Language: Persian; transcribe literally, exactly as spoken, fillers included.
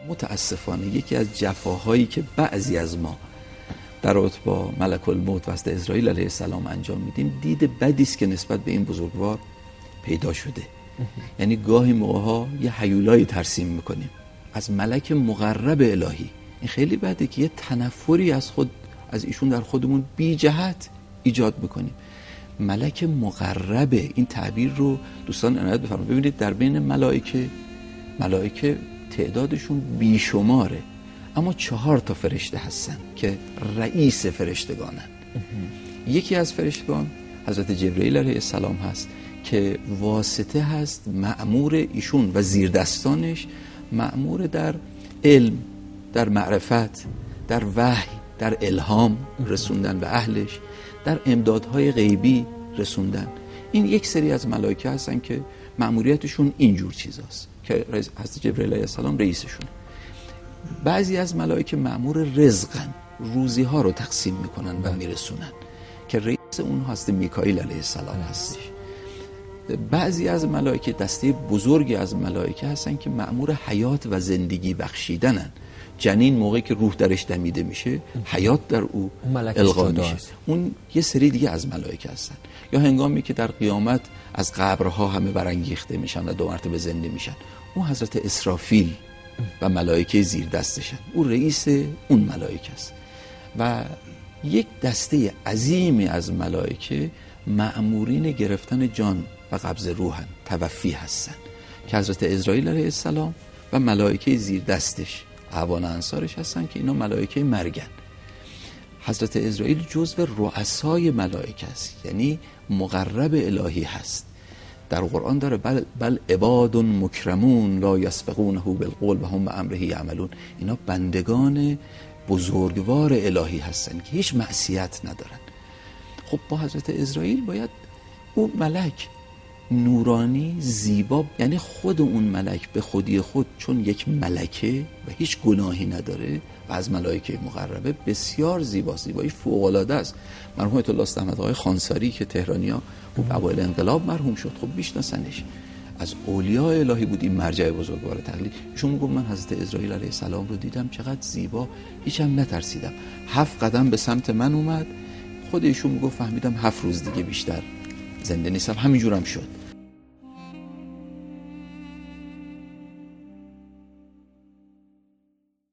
متاسفانه یکی از جفاهایی که بعضی از ما در رابطه با ملک الموت واسط اسرائیل علیه السلام انجام میدیم، دید بدی است که نسبت به این بزرگوار پیدا شده. یعنی گاهی موقع‌ها یه هیولایی ترسیم میکنیم از ملک مقرب الهی. این خیلی بده که یه تنفری از خود از ایشون در خودمون بی جهت ایجاد میکنیم. ملک مقرب، این تعبیر رو دوستان عنایت بفرمایید. ببینید در بین ملائکه ملائکه تعدادشون بیشماره، اما چهار تا فرشته هستن که رئیس فرشتگانن. یکی از فرشتگان حضرت جبرئیل علیه السلام هست که واسطه هست، مأمور ایشون و زیردستانش مأمور در علم، در معرفت، در وحی، در الهام رسوندن به اهلش، در امدادهای غیبی رسوندن. این یک سری از ملائکه هستن که مأموریتشون اینجور چیزاست که حضرت جبرئیل علیه السلام رئیسشونه. بعضی از ملائکه مأمور رزقن، روزی ها رو تقسیم میکنن و میرسونن که رئیس اون هست میکائیل علیه السلام هستش. بعضی از ملائکه، دسته بزرگی از ملائکه هستن که مأمور حیات و زندگی بخشیدنن. جنین موقعی که روح درش دمیده میشه، حیات در او القا میشه. اون یه سری دیگه از ملائکه هستن. یا هنگامی که در قیامت از قبرها همه برانگیخته میشن و دو مرتبه زنده میشن، اون حضرت اسرافیل و ملائکه زیر دستشن. او رئیس اون ملائکه است. و یک دسته عظیمی از ملائکه مأمورین گرفتن جان و قبض روحن، توفی هستن که حضرت عزرائیل علیه السلام و ملائکه زیر دستش، اعوان انصارش هستن که اینا ملائکه مرگن. حضرت عزرائیل جزو رؤسای ملائکه است، یعنی مقرب الهی هست. در قرآن داره بل, بل عباد مکرمون لا یسبقونه بالقول و هم بامره یعملون. اینا بندگان بزرگوار الهی هستن که هیچ معصیت ندارن. خب با حضرت عزرائیل باید اون ملک نورانی، زیبا، یعنی خود اون ملک به خودی خود چون یک ملکه و هیچ گناهی نداره و از ملائکه مقربه، بسیار زیبا، زیبایی فوق‌العاده است. مرحوم آیت الله است احمد آقای خانساری که تهرانیا و اوایل انقلاب مرحوم شد، خب میشناسنش، از اولیاء الهی بود، این مرجع بزرگوار تقلید. ایشون میگه من حضرت عزرائیل علیه السلام رو دیدم، چقدر زیبا، هیچم نترسیدم. هفت قدم به سمت من اومد، خود ایشون میگه فهمیدم هفت روز دیگه بیشتر زنده نیستم، همینجورم شد.